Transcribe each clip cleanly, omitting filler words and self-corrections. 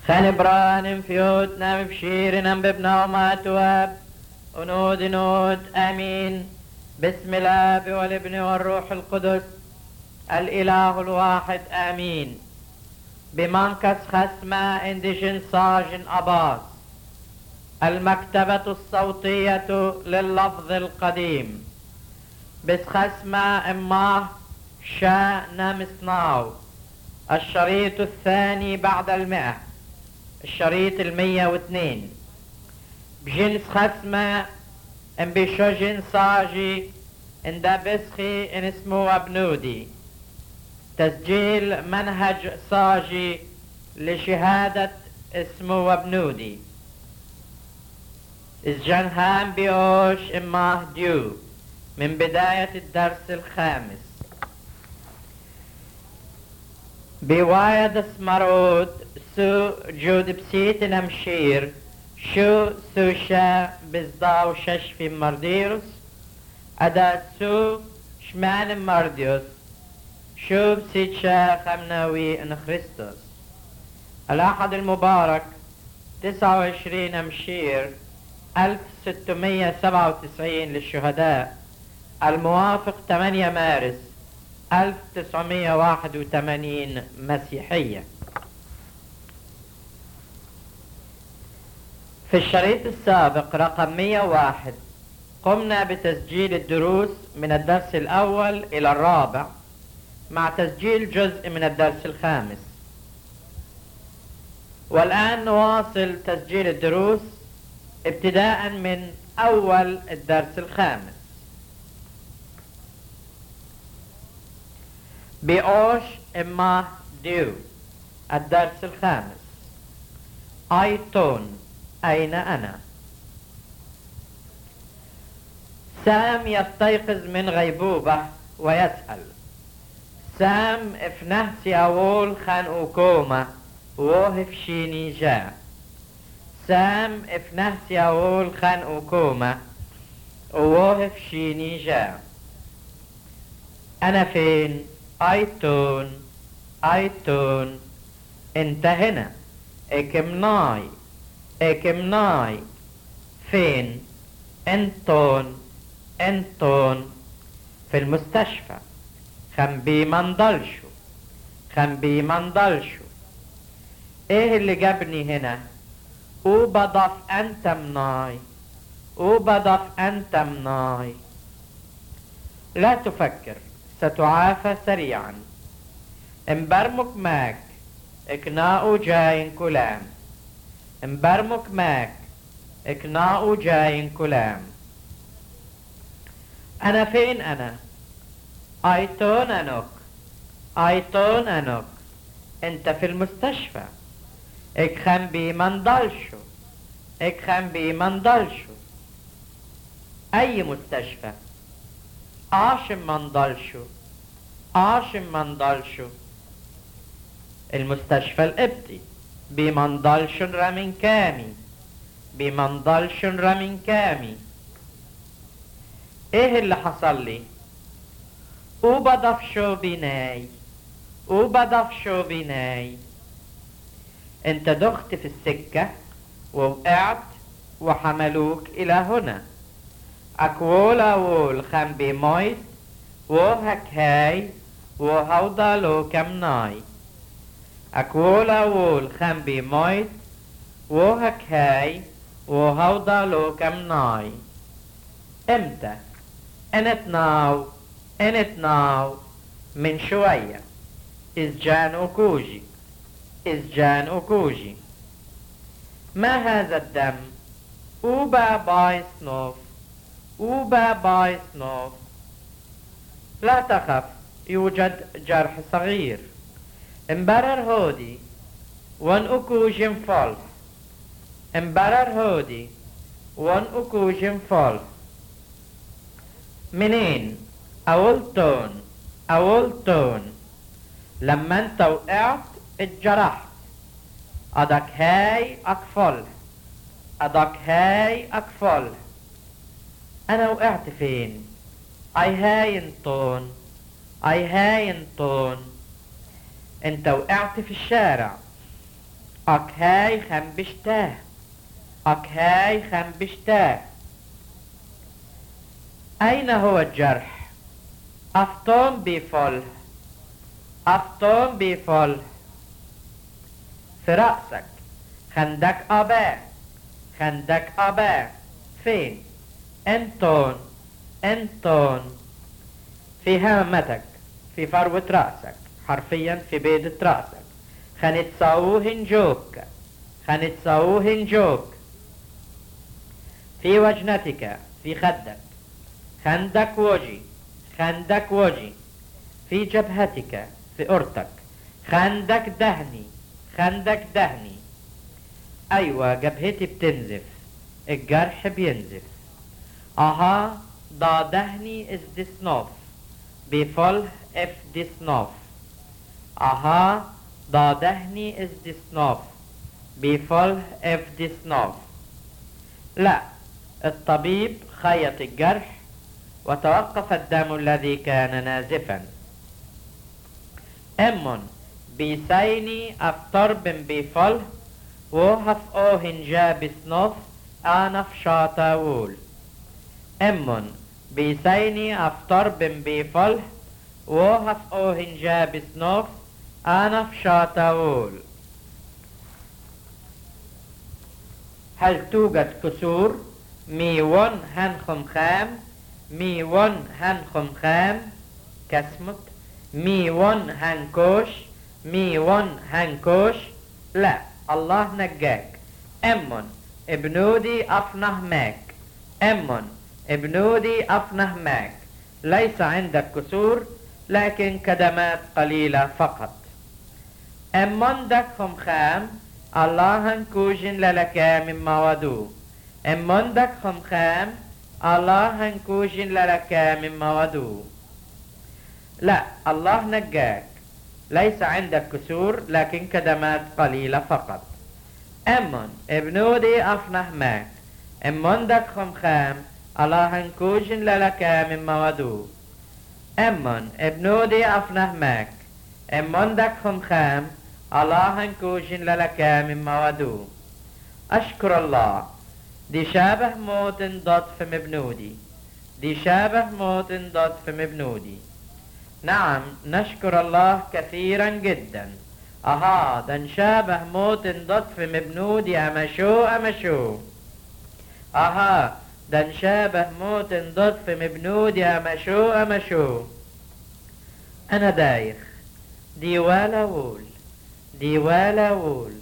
خنبران فيوت نام بشير نام ببنا وما تواب ونود نود امين بسم الاب والابن والروح القدس الاله الواحد امين. بمنكس خسمة انديشن ساجن اباس المكتبة الصوتية لللفظ القديم بس خسمة اماه شا نامسناو الشريط الثاني بعد 100 الشريط 102 بجنس خسمة ام بشوجن ساجي ان دا بسخي ان اسمه ابنودي تسجيل منهج ساجي لشهادة اسمه ابنودي الجنهام بيوش اماه ديو من بداية الدرس الخامس. بوايد اسمرود سو جود بسيت نمشير شو سوشا بزداو شش في مرديروس ادا سو شمان مرديوس شو بسيتشا خمناوي ان خريستوس. الاحد المبارك 29 مشير 1697 للشهداء الموافق 8 مارس 1981 مسيحية. في الشريط السابق رقم 101 قمنا بتسجيل الدروس من الدرس الأول إلى الرابع مع تسجيل جزء من الدرس الخامس، والآن نواصل تسجيل الدروس ابتداء من أول الدرس الخامس. بأوش إما ديو الدرس الخامس. أيتون أين أنا؟ سام يستيقظ من غيبوبة ويسأل سام افنه سياول خان اوكوما ووهف شيني جاء. سام افنه سياول خان اوكوما ووهف شيني جاء. أنا فين؟ أيتون أيتون انت هنا. اكمناي اكمناي فين؟ انتون انتون في المستشفى. خنبي منضلشو خنبي منضلشو. ايه اللي جابني هنا؟ وبضف انت مناي وبضف انت مناي. لا تفكر ستعافى سريعا. امبرمك ماك اكناؤ جاين كلام. امبرمك ماك اكناؤ جاين كلام. أنا فين أنا؟ أيتون أنوك أيتون أنوك أنت في المستشفى. اكخنبي منضلشو اكخنبي منضلشو. أي مستشفى؟ آشم منضلشو آشم منضلشو. المستشفى القبطي بمنضلشن رامنكامي بمنضلشن رامنكامي. ايه اللي حصل لي؟ وبضف شو بناي وبضف شو بناي. انت دخت في السكة ووقعت وحملوك الى هنا. اكولا وول خنبي مويت وهك هاي وهوضا لو كمناي. اكولا وول خنبي مويت وهك هاي وهوضا لو كمناي. امتى؟ انت ناو انت ناو من شوية. ازجان اوكوجي ازجان اوكوجي. ما هذا الدم؟ اوبا باي سنوف اوبا باي سنوف. لا تخف يوجد جرح صغير. امبرر هودي وان اوكوجم فولف. امبرر هودي وان اوكوجم فولف. منين؟ أولتون أولتون. لما انت وقعت اتجرحت. أدك هاي أكفل أدك هاي أكفل. أنا وقعت فين؟ أي هاينتون أي هاينتون. انت وقعت في الشارع. أكهاي خنبشتاه أكهاي خنبشتاه. أين هو الجرح؟ أفتون بفل أفتون بفل في رأسك. خندك أباه خندك أباه فين؟ انتون انتون في هامتك، في فروة رأسك، حرفيا في بيضة رأسك. خنتصاوهن جوك خنتصاوهن جوك في وجنتك، في خدك. خندك وجي خندك وجي في جبهتك، في أرتك. خندك دهني خندك دهني. أيوة جبهتي بتنزف، الجرح بينزف. أها دا دهني إز دي سنوف بفل إف دي سنوف. أها دا دهني إز دي سنوف بفل إف دي سنوف. لا، الطبيب خيط الجرح وتوقف الدم الذي كان نازفا. أمون بيسيني أفتربن بفل وهف أوهن جاب سنوف أنا في شاطاول. أمون بيسيني أفتربن بفل وهف أوهن جاب سنوف أنا في شاطاول. هل توجد كسور؟ ميون هنخم خام ميون هنخم خام كسمت. ميون هنكوش ميون هنكوش. لا، الله نجاك. أمون ابنودي أفنه ماك أمون ابنودي أفنه ماك. ليس عندك كسور لكن كدمات قليلة فقط. أمون دكهم خام الله هنكوجن للك مما ودو. أمون دكهم خام الله هنكوجن للك مما ودو. لا، الله نجاك. ليس عندك كسور لكن كدمات قليلة فقط. أمون ابنودي أفنه ماك أمون دكهم خام الله هنكوجن للك مما ودو. أمون ابنودي أفنه ماك أمون دكهم خام الله هنكوجن للك مما ودو. أشكر الله. دي شابه موت ضد في مبنودي دي شابه موت ضد في مبنودي. نعم، نشكر الله كثيرا جدا. أها دن شابه موت ضد في مبنودي أمشو أمشو. أها دن شابه موت ضد في مبنودي أمشو أمشو. أنا دايخ ديوالا وول ديوالا وول.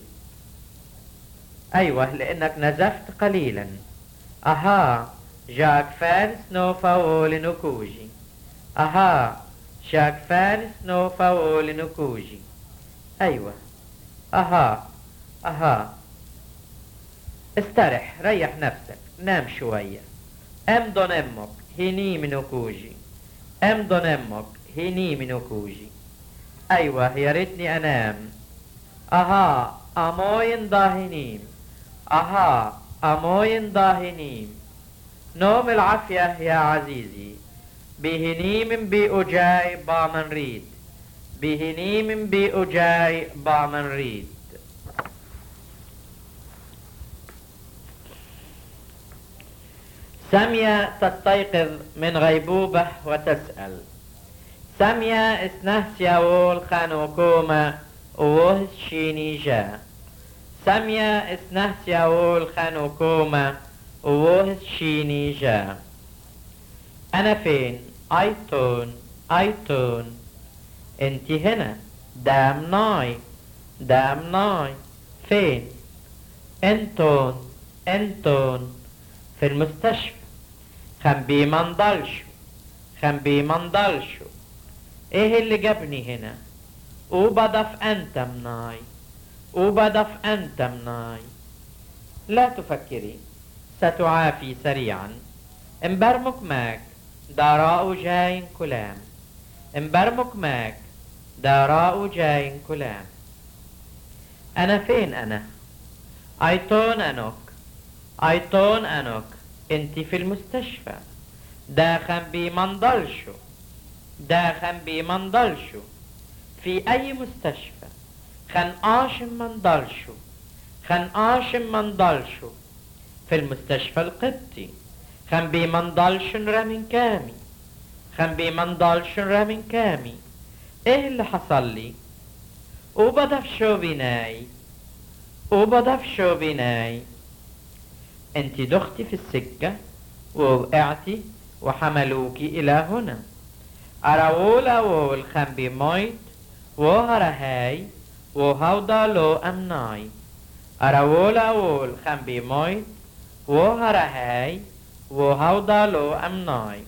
أيوة لأنك نزفت قليلا. أها جاك فان سنوفا وول نكوجي. أها جاك فان سنوفا وول نكوجي. أيوة. أها أها استرح، ريح نفسك، نام شوية. أمضن أمك هني منكوجي أمضن أمك هني منكوجي. أيوة يا ريتني أنام. أها أموين ضاهنيم أها أموين ضاهنيم. نوم العافية يا عزيزي. بهنيم بأجاي بامن ريد بهنيم بأجاي بامن ريد. سامية تستيقظ من غيبوبة وتسأل. سامية اسنه سياول خانوكوما ووهس شيني جا. سامية اسنه سياول خانوكوما ووهس شيني جا. أنا فين؟ أيتون أيتون. انتي هنا. دام ناي دام ناي. فين؟ انتون انتون في المستشفى. خنبي منضلشو خنبي منضلشو. ايه اللي جابني هنا؟ وبضف انت مناي وبضف انت مناي. لا تفكري، ستعافي سريعا. امبرمك ماك داراء جاين كلام. امبرمك ماك داراء جاين كلام. أنا فين أنا؟ أيتون أنوك أيتون أنوك. انتي في المستشفى. داخن بي منضلشو داخن بي منضلشو. في أي مستشفى؟ خن آشم منضلشو خن آشم منضلشو في المستشفى القبطي، خن بي منضلشن رمين كامي، خن بي منضلشن رمين كامي. ايه اللي حصل لي؟ وبدفشو بناي وبدفشو بناي. انتي دختي في السكة ووقعتي وحملوكي الى هنا. اراول اول خن بي مويت وهرهاي وهودالو امناي. اراول اول خن بي مويت وهرهاي وهودالو امناي.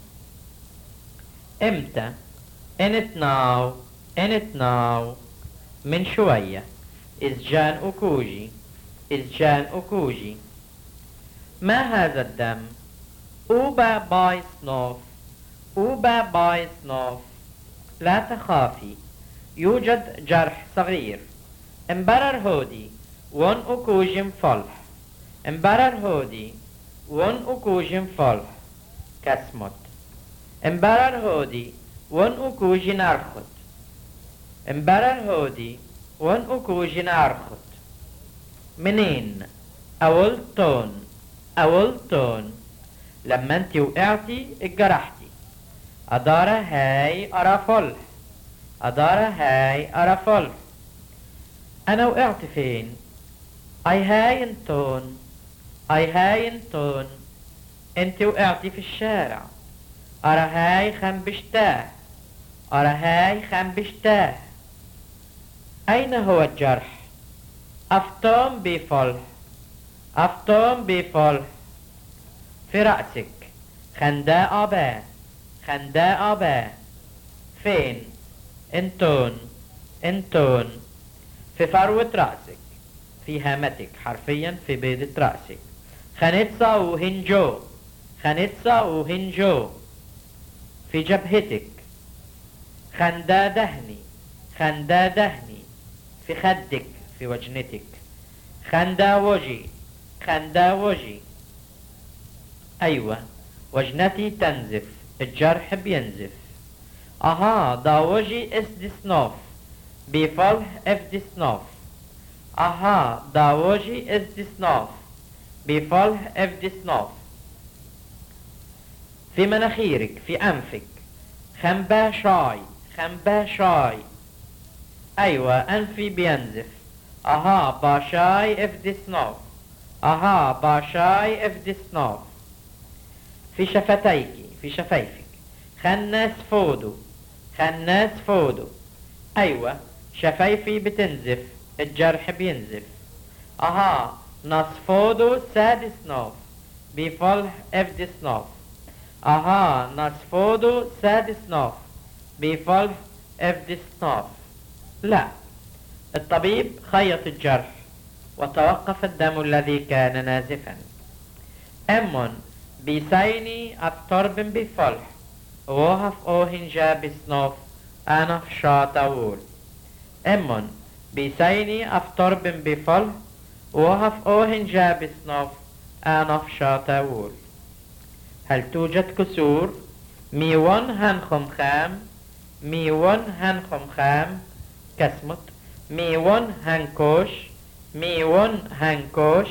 امتى؟ انت ناو انت ناو من شوية. إزجان أكوجي إزجان أكوجي. ما هذا الدم؟ أوبا باي سنوف أوبا باي سنوف. لا تخافي، يوجد جرح صغير. امبرر هودي ون أكوجم فلح. امبرر هودي ون أكوجم فلح. كسمت. امبرر هودي ون أكوجي نرخد. امبرر هودي ون أكوجي نرخد. منين؟ أولتون أولتون. لما انت وقعتي اتجرحتي. أدارة هاي أرافلح أدارة هاي أرافلح. أنا وقعت فين؟ أي هاي انتون أي هاي انتون. انت وقعتي في الشارع. أرا هاي خنبشتاه أرا هاي خنبشتاه. أين هو الجرح؟ أفتون بفلح أفتون بفلح. في رأسك. خنداء أبا خنداء أبا. فين؟ انتون انتون. في فروة رأسك، في هامتك، حرفيا في بيضة رأسك. خنتسا وهنجو خنتسا وهنجو. في جبهتك. خندا دهني خندا دهني. في خدك، في وجنتك. خندا وجي خندا وجي. أيوة، وجنتي تنزف، الجرح بينزف. أها، دا وجي اس دي سنوف بفلح اف دي سنوف. أها، دا وجي اس دي سنوف بفلح اف دي سنوف. في مناخيرك، في أنفك. خنبا شاي خنبا شاي. أيوة، أنفي بينزف. أها، باشاي اف دي سنوف. أها، باشاي اف دي سنوف. في شفتيك، في شفايفك. خناس فودو خناس فودو. أيوة، شفايفي بتنزف، الجرح بينزف. أها، نصفودو سادي سنوف بفلح اف دي سنوف. أها، نصفودو سادي سنوف بفلح اف دي سنوف. لا، الطبيب خيط الجرح وتوقف الدم الذي كان نازفا. أمون بيسايني أفتربن بفلح ووهف أوهنجا بسنوف أنا في شاطاول. أمون بيسايني أفتربن بفلح ووهف أوهنجا بسنوف أنا في شاطاول. هل توجد كسور؟ ميون هنخم خام ميون هنخم خام. كسمت. ميون هنكوش ميون هنكوش.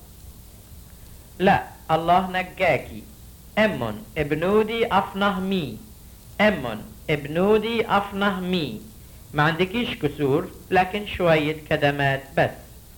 لا، الله نجاكي. أمون ابنودي أفنه مي أمون ابنودي أفنه مي. ما عندكيش كسور، لكن شوية كدمات بس.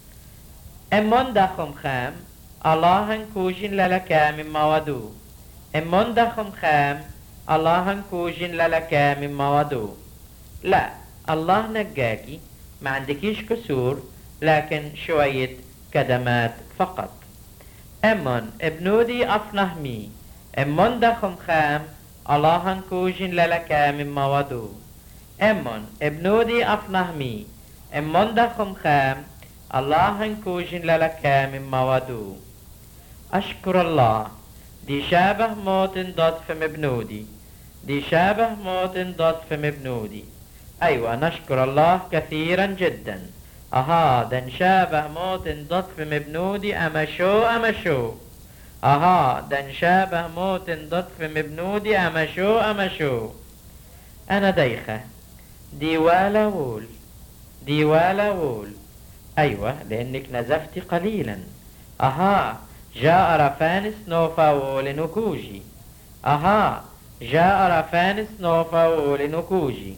أمون دخم خام. الله هنكوجن للكا مما ودو. أمون دخم خام. الله هنكوجن للكا مما ودو. لا، الله نجاكي. ما عندكيش كسور، لكن شوية كدمات فقط. أمون ابنودي أفنه مي أمون دخم خام. الله هنكوجن للكا مما ودو. أمون ابنودي أفنه مي أمون دخم خام. الله هنكوجن للكا مما ودو. أشكر الله. دي شابه موت ضد فم ابنودي دي شابه موت ضد فم ابنودي. أيوة، نشكر الله كثيرا جدا. أها، دن شابه موت ضد فم ابنودي. أمشو أمشو. أها، دن شابه موت ضد فم ابنودي. أمشو أمشو. أنا ديخة. ديوالا وول ديوالا وول. أيوة لأنك نزفتي قليلا. أها جاء رفانس نوفا لنكوجي. أها جاء رفانس نوفا لنكوجي.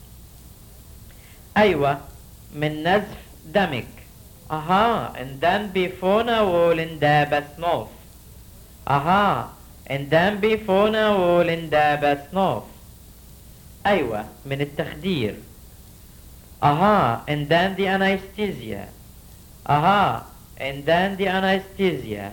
أيوة من نزف دمك. أها اندان بيفونا ولندابس نوف. أها اندان بيفونا ولندابس نوف. أيوة من التخدير. أها اندان دي أنايستيزيا. أها اندان دي أنايستيزيا.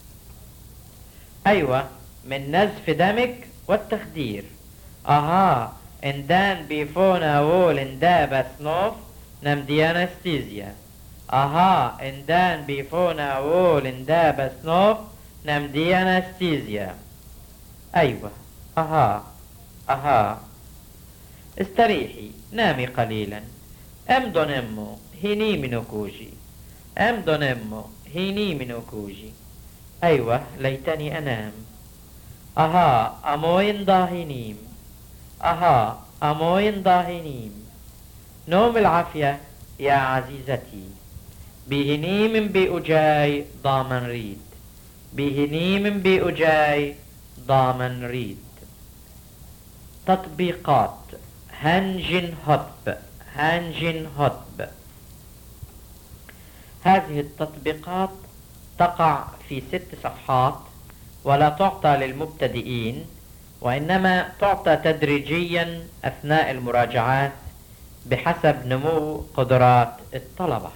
أيوة من نزف دمك والتخدير. أها اندان بيفونا ولندابس نوف نمدي أنايستيزيا. أها اندان بيفونا ولندابس نوف نمدي أنايستيزيا. أيوة. أها استريحي نامي قليلا. أمدن أمو هيني منوكوجي. أمدن أمو هيني منوكوجي. أيوة ليتني أنام. أها أموين ضاهنيم. أها أموين ضاهنيم. نوم العافية يا عزيزتي. بهنيم بأجاي ضامن ريد. بهنيم بأجاي ضامن ريد. تطبيقات هنجن هطب. هنجن هطب. هذه التطبيقات تقع في 6 صفحات ولا تعطى للمبتدئين، وإنما تعطى تدريجيا أثناء المراجعات بحسب نمو قدرات الطلبة.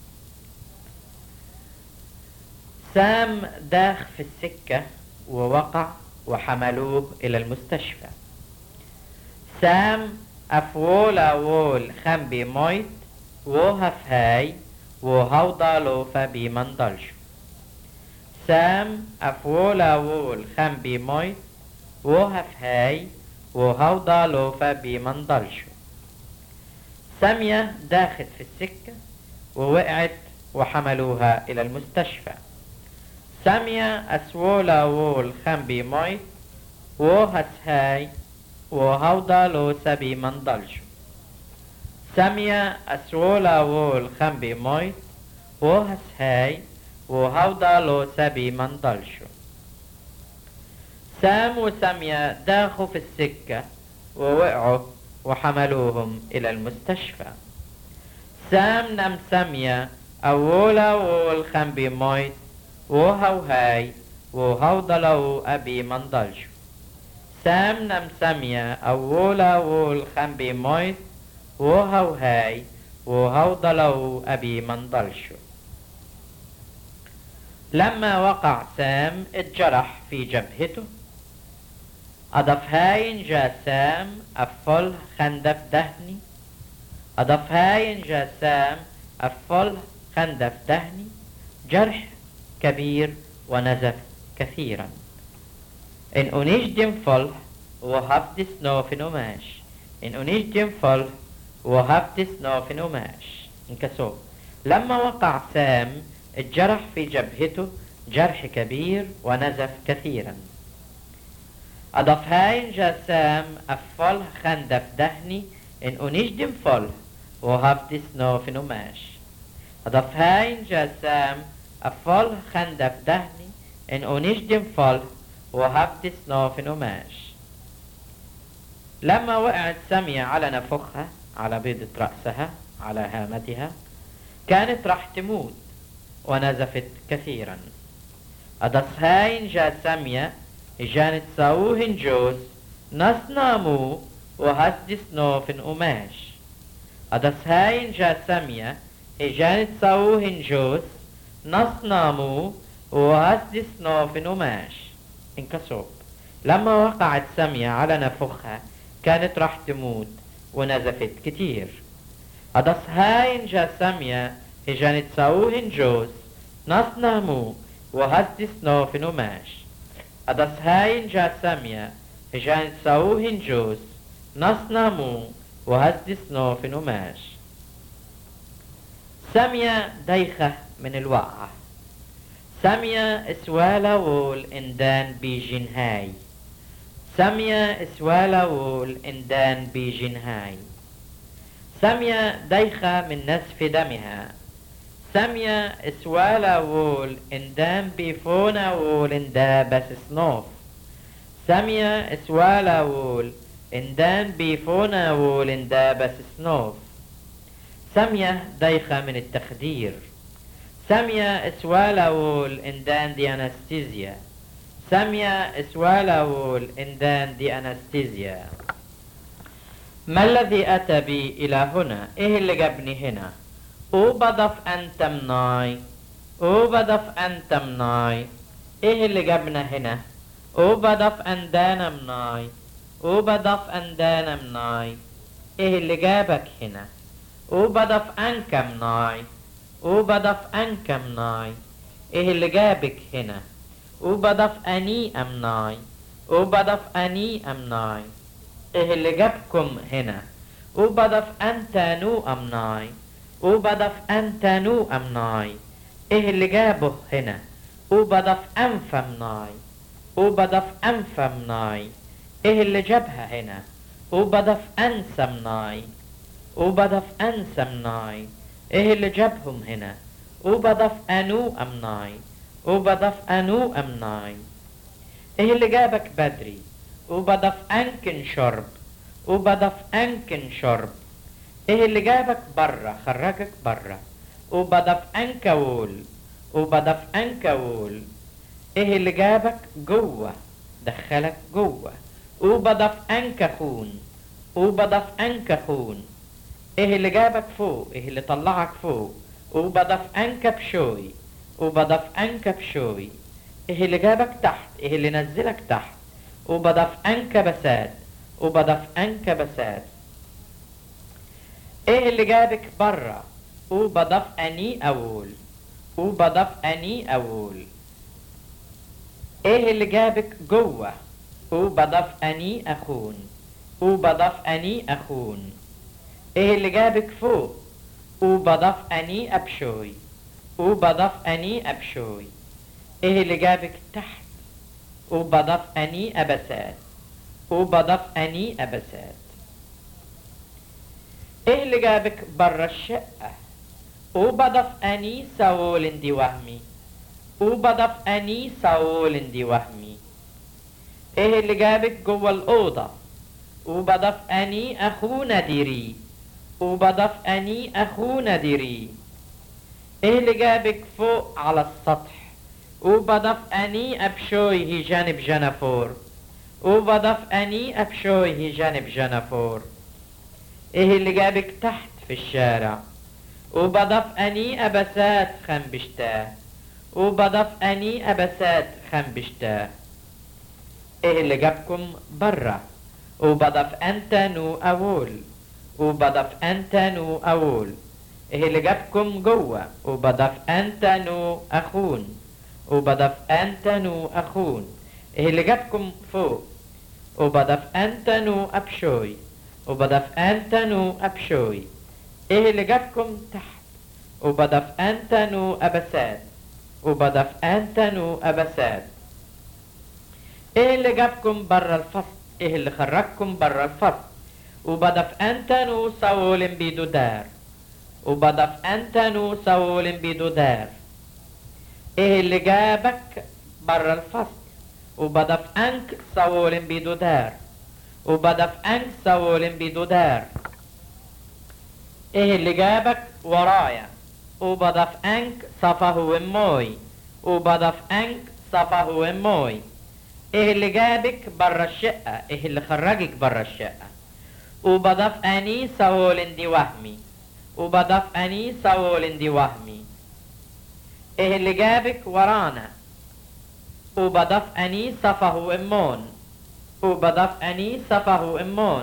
سام داخ في السكة ووقع وحملوه إلى المستشفى. سام أفولا وول خنبي مويت وهفهاي وهوضالو فبي مندلشو. سام أفولا وول خنبي مويت وهفهاي وهوضالو فبي مندلشو. سامية داخت في السكة ووقعت وحملوها إلى المستشفى. سامية أسولا وول خنبي مويت وهسهاي وهوضالو سبي مندلشو. سامية أسولا وول خنبي مويت وهسهاي وهوضالو سبي مندلشو. سام وسامية داخوا في السكة ووقعوا وحملوهم إلى المستشفى. سام نم سامية أولا وول خنبي مويت وهوهاي وهوضالو أبي مندلشو. سام نم سامية أولا وول خنبي مويت وهوهاي وهوضالو أبي مندلشو. لما وقع سام اتجرح في جبهته. أضفهاين جا سام أفل خندف دهني. أضفهاين جا سام أفل خندف دهني. جرح كبير ونزف كثيرا. إن أنيجدم فل وهفت سنوف نماش. إن أنيجدم فل وهفت سنوف نماش. انكسو. لما وقع سام الجرح في جبهته جرح كبير ونزف كثيرا. أضفهاين جا سام أفل خندف دهني. إن أنيجدم فل وهفت سنوف نماش. أضفهاين جا سام أفل خندف دهني. إن أنيجدم فل وهفت سنوف نماش. لما وقعت سامية على نفخها على بيضة رأسها على هامتها كانت راح تموت ونزفت كثيرا. أضفهاين جا سامية جانت ساوهن جوز نصنامو وهسد سنوف أماش. أضفهاين جا سامية جانت ساوهن جوز نصنامو وهسد سنوف أماش. انكسوب. لما وقعت سامية على نفخها كانت راح تموت ونزفت كتير. أضفهاين جا سامية جانت ساوهن جوز نصنامو وهسد سنوف أماش. أضفهاين جا سامية جانت ساوهن جوز نصنامو وهسد سنوف أماش. سامية دايخة من الوقعة. سامية اسوالا وول اندان بيجنهاي. سامية اسوالا وول اندان بيجنهاي. سامية دايخة من نزف دمها. Samja swala wol in dan bifona wol in da bas snof. Samja swala wol in dan bifona wol in da bas snof. سامية دايخة من التخدير. سامية سوالا وول إندان دي أنستيزيا. سامية سوالا وول إندان دي أنستيزيا. ما الذي أتى بي إلى هنا؟ إيه اللي جابني هنا؟ أوبضف أنت مناي. أوبضف أنت مناي. إيه اللي جابنا هنا؟ أوبضف أندانا مناي. أوبضف أندانا مناي. إيه اللي جابك هنا؟ وبضف أنك مناي. وبضف أنك مناي. إيه اللي جابك هنا؟ وبضف أني أمناي. وبضف أني أمناي. إيه اللي جابكم هنا؟ وبضف أنت نو أمناي. وبضف أنت نو أمناي. إيه اللي جابه هنا؟ وبضف أنف مناي. وبضف أنف مناي. إيه اللي جابها هنا؟ وبضف أنس مناي. وبضف أنسى مناي. إيه اللي جابهم هنا؟ وبضف أنو أمناي. وبضف أنو أمناي. إيه اللي جابك بدري؟ وبضف أنكن شرب. وبضف أنكن شرب. إيه اللي جابك برا خرجك برا؟ وبضف أنكول. وبضف أنكول. إيه اللي جابك جوه دخلك جوه؟ وبضف أنكخون. وبضف أنكخون. إيه اللي جابك فوق؟ إيه اللي طلعك فوق؟ وبضف أنك بشوي. وبضف أنك بشوي. إيه اللي جابك تحت؟ إيه اللي نزلك تحت؟ وبضف أنك بساد. وبضف أنك بساد. إيه اللي جابك برا؟ وبضف أني أول. وبضف أني أول. إيه اللي جابك جوه؟ وبضف أني أخون. وبضف أني أخون. إيه اللي جابك فوق؟ وبضف أني أبشوي. وبضف أني أبشوي. إيه اللي جابك تحت؟ وبضف أني أبسات. وبضف أني أبسات. إيه اللي جابك برا الشقة؟ وبضف أني ساول دي وهمي. وبضف أني ساول دي وهمي. إيه اللي جابك جوا الأوضة؟ وبضف أني أخو نديري. وبضف أني أخو نديري. إيه اللي جابك فوق على السطح؟ وبضف أني أبشويه جانب جنفور. وبضف أني أبشويه جانب جنفور. إيه اللي جابك تحت في الشارع؟ وبضف أني أبسات خنبشتاه. وبضف أني أبسات خنبشتاه. إيه اللي جابكم برا؟ وبضف أنت نو أول. وبضف أنت نو أول. إيه اللي جابكم جوه؟ وبضف أنت نو أخون. وبضف أنت نو أخون. إيه اللي جابكم فوق؟ وبضف أنت نو أبشوي. وبضف أنت نو أبشوي. إيه اللي جابكم تحت؟ وبضف أنت نو أبسات. وبضف أنت نو أبسات. إيه اللي جابكم برا الفصل؟ إيه اللي خرجكم برا الفصل؟ وبضف أنت نو ساول بيدو دار. وبضف أنت نو ساول بيدو دار. إيه اللي جابك برا الفصل؟ وبضف أنك ساول بيدو دار. وبضف أنك ساول بيدو دار. إيه اللي جابك ورايا؟ وبضف أنك صفه وموي. وبضف أنك صفه وموي. إيه اللي جابك برا الشقة؟ إيه اللي خرجك برا الشقة؟ وبضف أني ساول دي وهمي. وبضف أني ساول دي وهمي. إيه اللي جابك ورانا؟ وبضف أني صفه إمون. وبضف أني صفه إمون.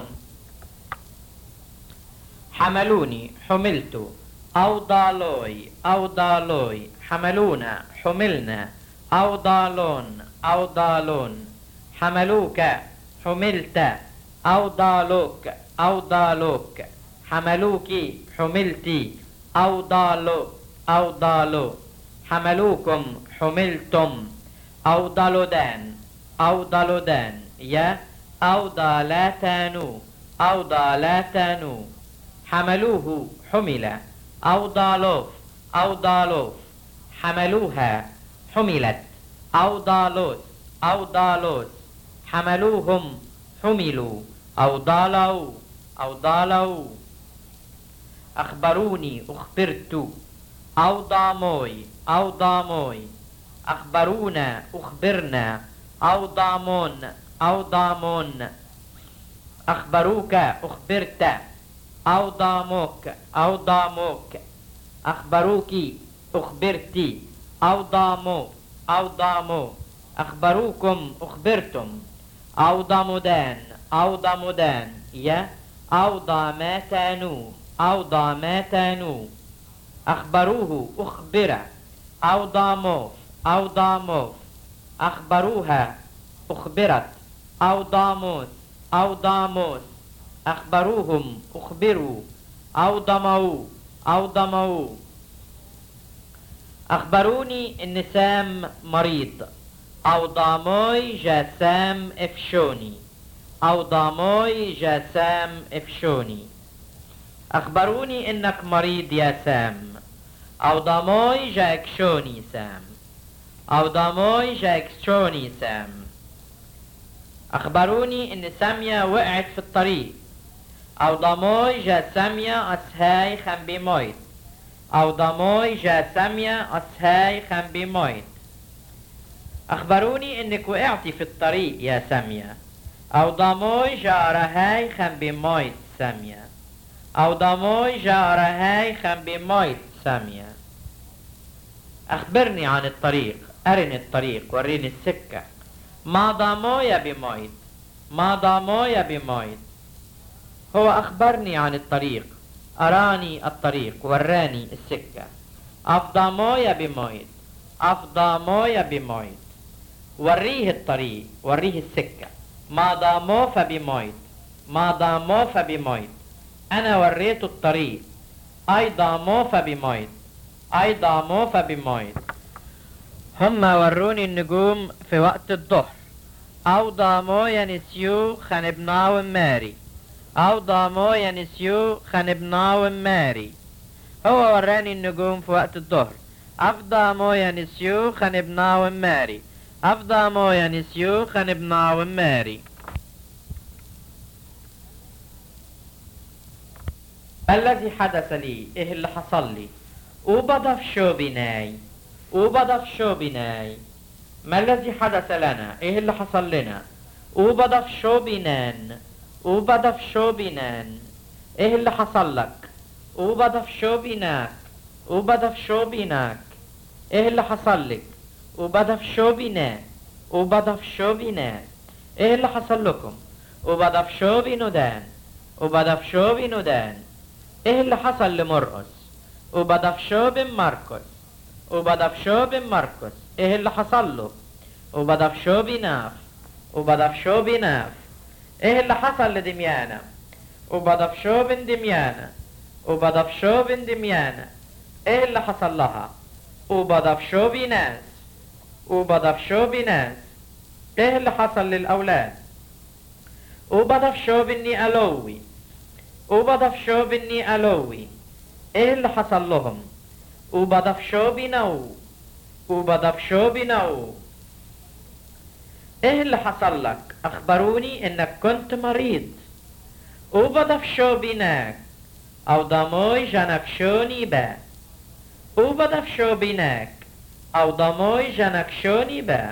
حملوني حملت. أو ضالوي. أو ضالوي. حملونا حملنا. أو ضالون. أو ضالون. حملوك حملت. أو ضالوك. أو ضالوك. حملوكي حملتي. أو ضالو. أو ضالو. حملوكم حملتم. أو ضالودان. أو ضالودان. يا أو ضالاتانو. أو ضالاتانو. حملوه حمل. أو ضالوف. أوضالوف حملوها حملت أوضالوس أوضالوس حملوهم حملوا أوضالوا أوضالوا أخبروني أخبرت أوضاموي أوضاموي أخبرونا أخبرنا أوضامون أوضامون أخبروك أخبرت أوضاموك أوضاموك أخبروك أخبرتي أوضامو أوضامو أخبروكم أخبرتم أوضامدان أوضامدان يا أوضاماتانو أوضاماتانو أخبروه أخبر أوضاموف أوضاموف أخبروها أخبرت أوضاموس أوضاموس أخبروهم أخبروا أوضموا أوضموا أخبروني إن سام مريض أوضاموي جاسام إفشوني أوضاموي جاسام إفشوني أخبروني إنك مريض يا سام أوضاموي جاكشوني سام أوضاموي جاكشوني سام أخبروني إن سامية وقعت في الطريق أوضاموي جا سامية أسهاي خم بموت أوضاموي جا سامية أسهاي خم بموت أخبروني إنك وقعتي في الطريق يا سامية أوضاموي جا رهاي خم بموت سامية أوضاموي جا رهاي خم بموت سامية أخبرني عن الطريق أرني الطريق وريني السكة ما ضامويا بموت ما ضامويا بموت هو أخبرني عن الطريق أراني الطريق وراني السكة أفضامويا بموت أفضامويا بموت وريه الطريق وريه السكة ما ضاموفا بموت ما ضاموفا بموت أنا وريت الطريق أي ضاموفا بموت أي ضاموفا بموت هم وروني النجوم في وقت الظهر أو ضامويا نسيو خنبناو ماري أو ضامويا نسيو خنبناو ماري هو وراني النجوم في وقت الظهر أفضامويا نسيو خنبناو ماري أفضامويا نسيو خنبناو ماري الذي حدث لي إيه اللي حصل لي وبضف شو بناي وبضف شو بناي ما الذي حدث لنا إيه اللي حصل لنا وبضف شو بنان وبضف شو بنان إيه اللي حصل لك وبضف شو بناك وبضف شو بناك إيه اللي حصل لك وبضف شو بنا وبضف شو بنا إيه اللي حصل لكم وبضف شو بندان وبضف شو بندان إيه اللي حصل لمرقس وبضف شو بمرقس وبضف شو بمرقس إيه اللي حصل له وبضف شو بناف وبضف شو بناف إيه اللي حصل لدميانة وبضف شو بن دميانة وبضف شو بن دميانة إيه اللي حصل لها وبضف شو بناس وبضف شو بناس إيه اللي حصل للأولاد وبضف شو بني ألوي وبضف شو بني ألوي إيه اللي حصل لهم وبضف شو بنو وبضف شو بنو إيه اللي حصل لك أخبروني إنك كنت مريض وبضف شو بناك أو ضموي جنك شوني با وبضف شو بناك أو ضموي جنك شوني با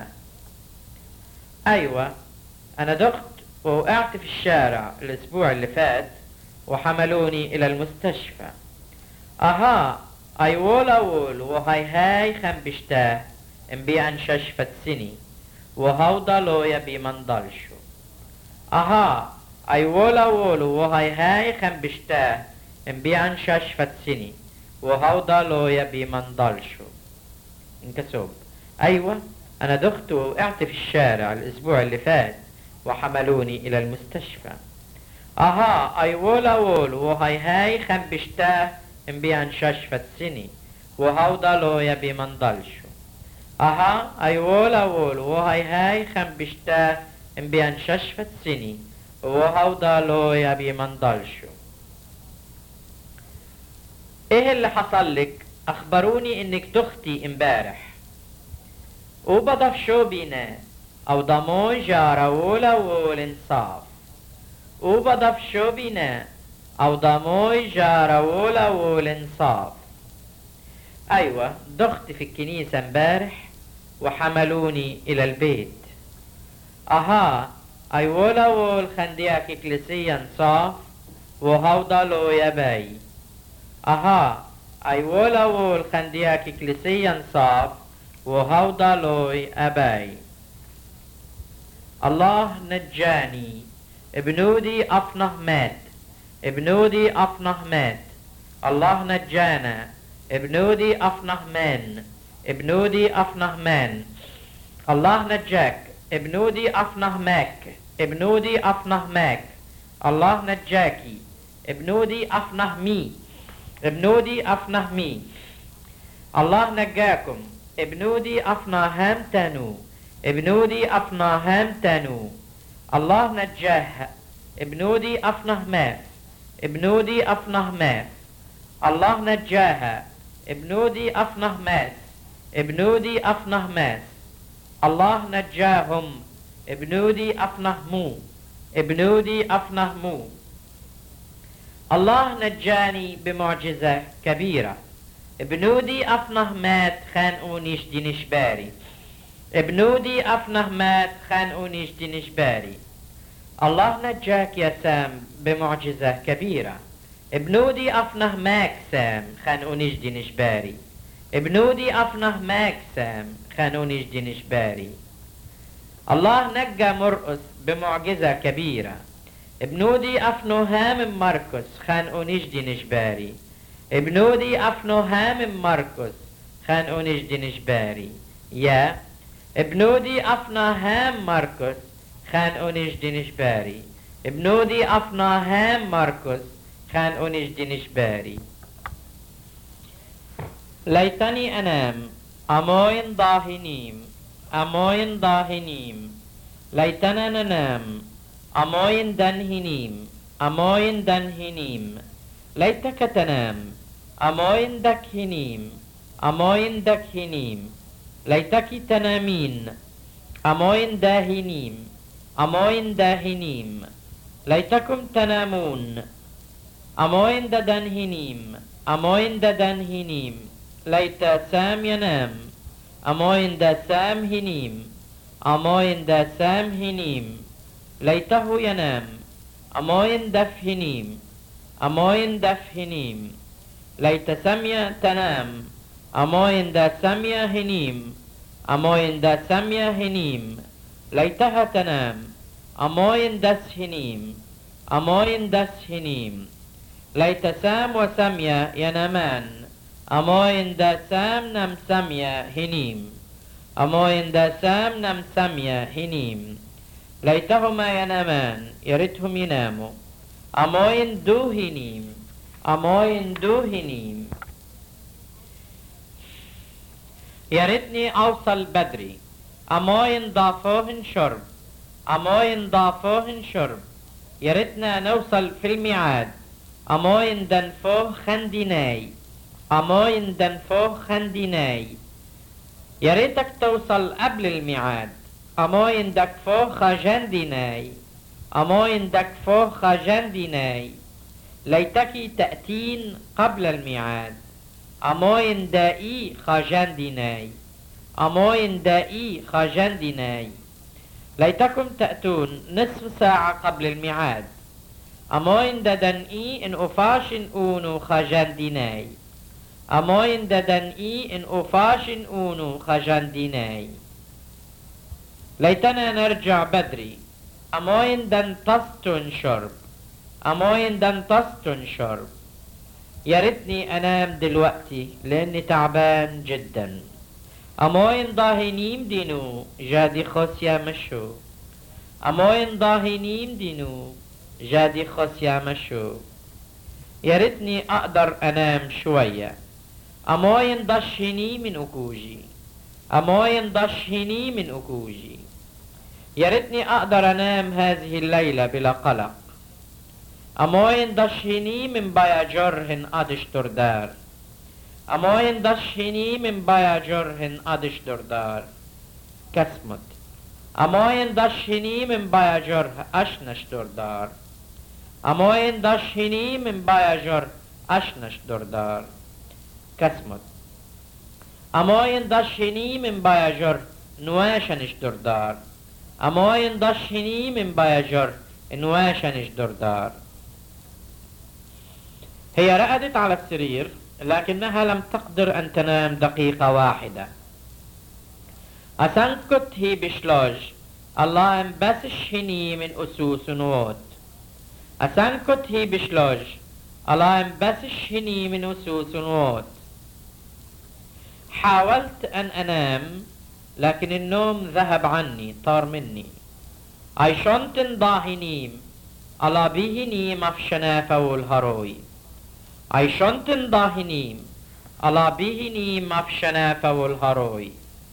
أيوة أنا دخت ووقعت في الشارع الأسبوع اللي فات وحملوني إلى المستشفى أها أيول أول وهاي هاي خم بشتاه انبيعن ششفت سني وهوضا لو يبي من ضلشو أها أيول أول وهاي هاي خم بشتاه انبيعن ششفت سني وهوضا لو يبي من ضلشو انكسوب أيوة أنا دخت ووقعت في الشارع الأسبوع اللي فات وحملوني إلى المستشفى أها أيول أول وهاي هاي خم بشتاه انبيعن ششفت سني وهوضا لو يبي من ضلشو أها أيول أول وهاي هاي خم بشتاه انبيعن ششفت سني وهوضا لو يبي من ضلشو إيه اللي حصل لك أخبروني إنك تختي امبارح. وبضف شو بينا أو ضمون جارولا والإنصاف. وبضف شو بينا أو ضمون جارولا والإنصاف. أيوة، ضخت في الكنيسة امبارح وحملوني إلى البيت. أها، أيولا والخندياك إكليسيا صاف وهوضلو يا باي. أها، أيولا والخندياك إكليسيا صاف وهوضلو أباي. الله نجاني، ابنودي أفنه مات، ابنودي أفنه مات. الله نجانا، ابنودي أفنه من، ابنودي أفنه من. الله نجاك، ابنودي أفنه ماك، ابنودي أفنه ماك. الله نجاكي، ابنودي أفنه مي، ابنودي أفنه مي. الله نجاكم، ابنودي أفنه هام تانو، ابنودي أفنه هام تانو. الله نجاه، ابنودي أفنه ماف، ابنودي أفنه ماف. الله نجاها، ابنودي أفنه ماس، ابنودي أفنه ماس. الله نجاهم، ابنودي أفنه مو، ابنودي أفنه مو. الله نجاني بمعجزة كبيرة، ابنودي أفنه مات خانقونيش دي نشباري، ابنودي أفنه مات خانقونيش دي نشباري. الله نجاك يا سام بمعجزة كبيرة، ابنودي أفنه ماك سام خانقونيش دي نشباري، ابنودي أفنه ماك سام خانقونيش دي نشباري. الله نجى مرقس بمعجزة كبيرة، ابنودي أفنو هام مرقس خانقونيش دي نشباري، ابنودي أفنو هام مرقس خانقونيش دي نشباري. يا ابنودي أفنا هام مرقس خانقونيش دي نشباري، ابنودي أفنا هام مرقس خانقونيش دي نشباري. ليتني أنام أموين ضاهنيم، أموين ضاهنيم. ليتنا ننام أموين دنهنيم، أموين دنهنيم. ليتك تنام أموين دكهنيم، أموين دكهنيم. ليتك تنامين أموين داهنيم، أموين داهنيم. ليتكم تنامون أموين ددنهنيم، أموين ددنهنيم. ليت سام ينام أموين دا سام هنيم، أموين دا سام هنيم. ليته ينام أموين دف هنيم، أموين دف هنيم. ليت سمية تنام أموين دا سمية هنيم، أموين دا سمية هنيم. ليتها تنام أموين دس هنيم، أموين دس هنيم. ليت سام وسمية ينامان أموين دا سام نم سمية هنيم، أموين دا سام نم سمية هنيم. ليتهما ينامان، يريتهم يناموا. أموين دو هنيم، أموين دو هنيم. ياريتني أوصل بدري، أموين ضافوهن شرب، أموين ضافوهن شرب. ياريتنا نوصل في الميعاد، أموين دنفوه خنديناي، أموين دنفوه خنديناي. ياريتك توصل قبل الميعاد، أموين دكفوه خاجنديناي، أموين دكفوه خاجنديناي. ليتك تأتين قبل الميعاد، أموين دائي خاجنديناي، أموين دائي خاجنديناي. ليتكم تأتون نصف ساعة قبل الميعاد، أموين ددنئي إن أفاشن أونو خاجنديناي، أموين ددنئي إن أفاشن أونو خاجنديناي. ليتنا نرجع بدري، أموين دنتستن شرب، أموين دنتستن شرب. يا ريتني أنام دلوقتي لأني تعبان جدا. أموين ضاهنيم دينو جادي خسيا مشو، أموين ضاهنيم دينو جادي خسيا مشو. يا ريتني أقدر أنام شوية. أموين ضشهني من أكوجي، أموين ضشهني من أكوجي. يا ريتني أقدر أنام هذه الليلة بلا قلق. أموين ضشهني من بايا جرهن أدشتر دار، Amoyen dashini min bayajorhin adishdordar. Kasmut. Amoyen dashini min bayajor ashnashdordar. Amoyen dashini min bayajor ashnashdordar. Kasmut. Amoyen dashini min bayajor nuashanishdordar. Amoyen dashini min bayajor nuashanishdordar. هي رقدت على السرير لكنها لم تقدر أن تنام دقيقة واحدة. أسنكت هي بشلوج الله انبسش هني من أسوس نوت. أسنكت هي بشلوج الله انبسش هني من أسوس نوت. حاولت أن أنام لكن النوم ذهب عني طار مني. عيشنتن ضاهنيم الله بيهنيم أفشنافة والهروي. عيشنتن ضاهنيم الله بيهنيم أفشنافة والهروي.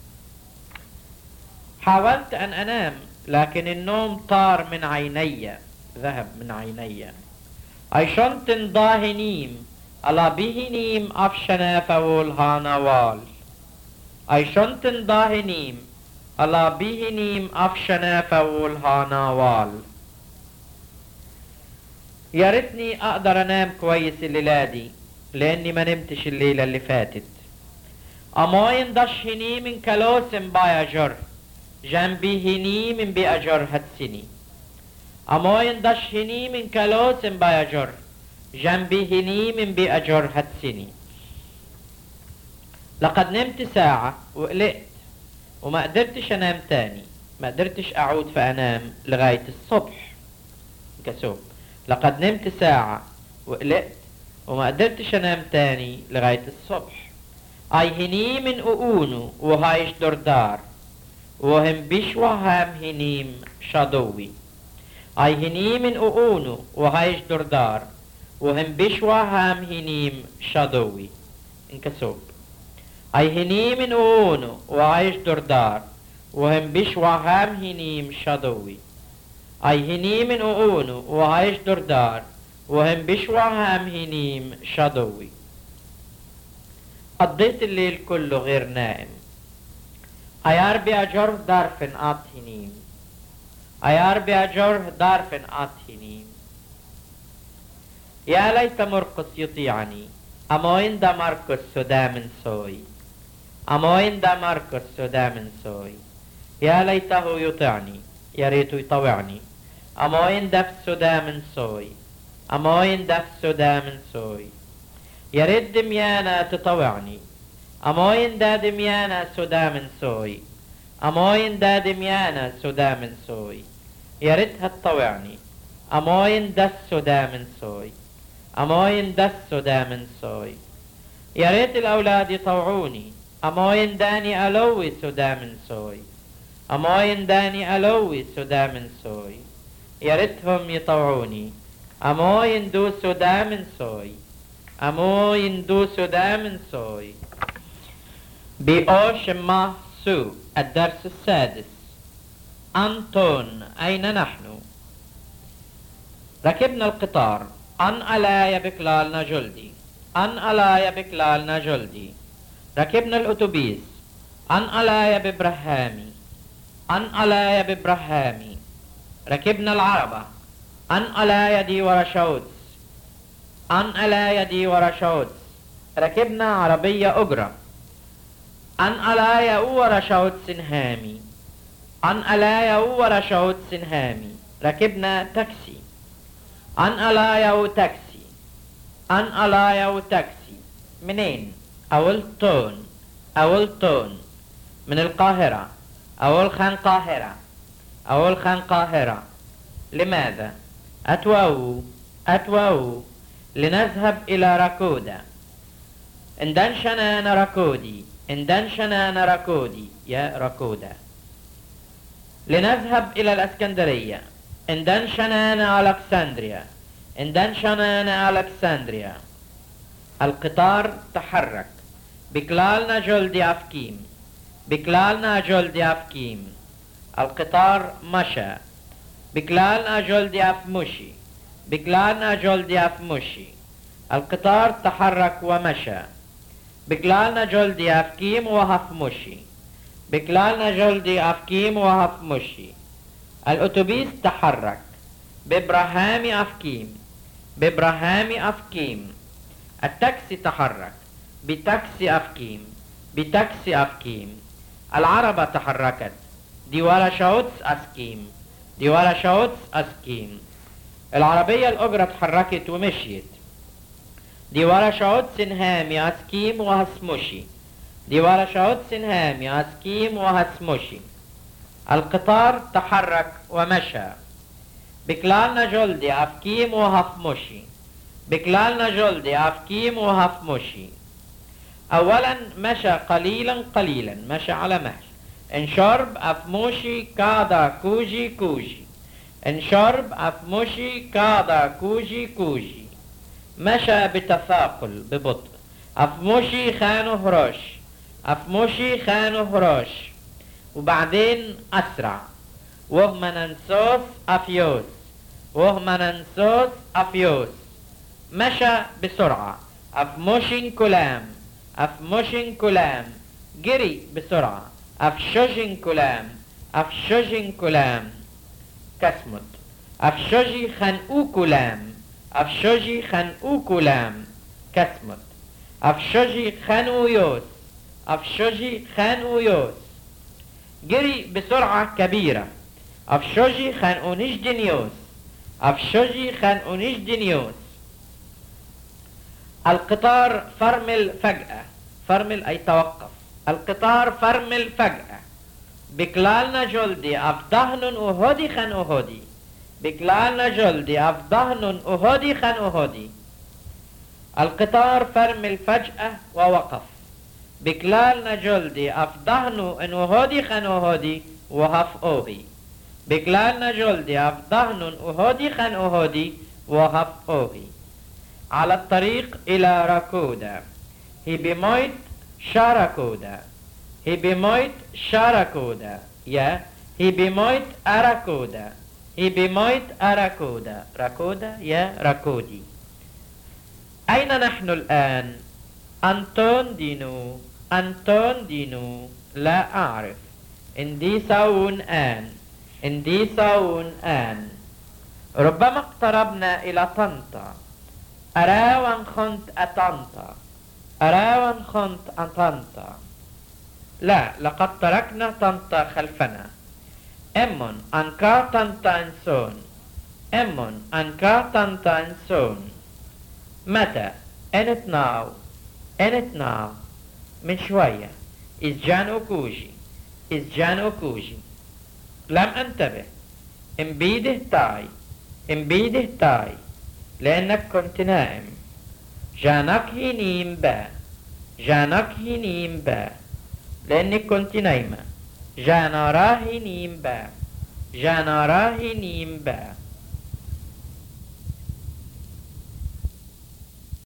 حاولت أن أنام لكن النوم طار من عيني ذهب من عيني. عيشنتن ضاهنيم الله بيهنيم أفشنافة والهانوال. عيشنتن ضاهنيم الله بيهنيم أفشنافة والهانوال. يا ريتني اقدر انام كويس الليله دي لاني ما نمتش الليله اللي فاتت. اماين دشهني من كلوسم بايجر جنبي هني من بأجر هتسني. اماين دشهني من كلوسم بايجر جنبي هني من بأجر هتسني. لقد نمت ساعة وقلقت وما قدرتش انام تاني. ما قدرتش اعود فانام لغاية الصبح. كسوب. لقد نمت ساعة وقلقت وما قدرتش انام تاني لغاية الصبح. اي هني من اقونو وهايش دردار وهم بيش وهام هنيم شادوي. اي هني من اقونو وهايش دردار وهم بيش وهام هنيم شادوي. انكسوب. اي هني من اقونو وهايش دردار وهم بيش وهام هنيم شادوي. اي هني من اقونو وهايش دردار وهم بشوهام هنيم شادوي. قضيت الليل كله غير نائم. ايار بأجره دارفن آت هنيم. ايار بأجره دارفن آت هنيم. يا ليت مرقس يطيعني. اموين دا مرقس سدامن سوي. اموين دا مرقس سدامن سوي. يا ليته يطيعني. يا ريته يطوعني. اموين دف سدامن سوي. اموين دف سدامن سوي. يا ريت دميانا تطوعني. اموين دا دميانا سدامن سوي. اموين دا دميانا سدامن سوي. يا ريتها تطوعني. اموين دس سدامن سوي. اموين دس سدامن سوي. يا ريت الاولاد يطوعوني. اموين داني الوي سدامن سوي. اموين داني الوي سدامن سوي. يا ريتهم يطوعوني. اموين دو سدامن سوي. اموين دو سدامن سوي. بأوش ما سو. الدرس السادس. أنطون أين نحن؟ ركبنا القطار. أن ألايا بكلالنا جلدي. أن ألايا بكلالنا جلدي. ركبنا الأتوبيس. أن ألايا ببرهامي. أن ألايا ببرهامي. ركبنا العربة. أن ألايا دي ورا شودس. أن ألايا دي ورا شودس. ركبنا عربية أجرة. أن ألايا ورا شودس هامي. أن ألايا ورا شودس هامي. ركبنا تاكسي. أن ألايا تاكسي. أن ألايا تاكسي. منين؟ أولتون. أولتون من القاهرة. أول خان قاهرة. أول خان قاهرة. لماذا؟ أتواو لنذهب إلى راكودا. اندنشنا راكودي. اندنشنا راكودي يا راكودا. لنذهب إلى الأسكندرية. اندنشنا ألكسندريا. اندنشنا ألكسندريا. القطار تحرك. بكلالنا جلدي أفكيم. بكلالنا جلدي أفكيم. القطار مشى. بكلالنا جلدي أفمشي. بكلالنا جلدي أفمشي. القطار تحرك ومشى. بكلالنا جلدي أفكيم وهف مشي. بكلالنا جلدي أفكيم وهف مشي. الأتوبيس تحرك. بإبراهامي أفكيم. بإبراهامي أفكيم. التاكسي تحرك. بتاكسي أفكيم. بتاكسي أفكيم. العربة تحركت. ديوارا شوتس أسكيم. ديوارا شوتس أسكيم. العربية الأجرة تحركت ومشيت. ديوارا شوتس هامي أسكيم وهسمشي. ديوارا شوتس هامي أسكيم وهسمشي. القطار تحرك ومشى. بكلالنا جلدي أفكيم وهفمشي. بكلالنا جلدي أفكيم وهفمشي. أولا مشى قليلا قليلا، مشى على مهل. إن شرب أفمشي كادا كوجي كوجي. إن شرب أفمشي كادا كوجي كوجي. مشى بتثاقل ببطء. أفمشي خانو هروش. أفمشي خانو هروش. وبعدين أسرع. وهمننسوس أفيوس. وهمننسوس أفيوس. مشى بسرعة. أفمشين كلام. أفمشين كلام. جري بسرعة. أفشجين كلام. أفشجين كلام. كسمت. أفشجي خنقو كلام. أفشجي خنقو كلام. كسمت. أفشجي خنقو يوس. أفشجي خنقو يوس. جري بسرعة كبيرة. أفشجي خنقونيش دنيوس. أفشجي خنقونيش دنيوس. القطار فرمل فجأة. فرمل أي توقف. القطار فرمل فجأة. بكلالنا جلدي أفدهن أهودي خن أهودي. بكلالنا جلدي أفدهن أهودي خن أهودي. القطار فرمل فجأة ووقف. بكلالنا جلدي أفدهن إن أهودي خن أهودي وهف أوهي. بكلالنا جلدي أفدهن أهودي خن أهودي وهف أوهي. على الطريق إلى راكودا. هي بموت شاركودا. هي بموت شاركودا. يا هي بموت أراكودا. هي بموت أراكودا. راكودا يا راكودي. أين نحن الآن؟ أنتون دينو. أنتون دينو. لا أعرف. إندي ساون آن. إندي ساون آن. ربما اقتربنا إلى طنطا. أراوان خنت أطنطا. أراوان خنت أطنطا. لا، لقد تركنا طنطا خلفنا. أمون أنكا طنطا إنسون. أمون أنكا طنطا إنسون. متى؟ أنت ناو. أنت ناو. من شوية. إذ جانو كوجي. إذ جانو كوجي. لم أنتبه. امبيده تاي. امبيده تاي. لأنك كنت نائم. جانك هي نيم با. جانك هي نيم با. لأنك كنت نايمة. جانا راهي نيم با. جانا راهي نيم با.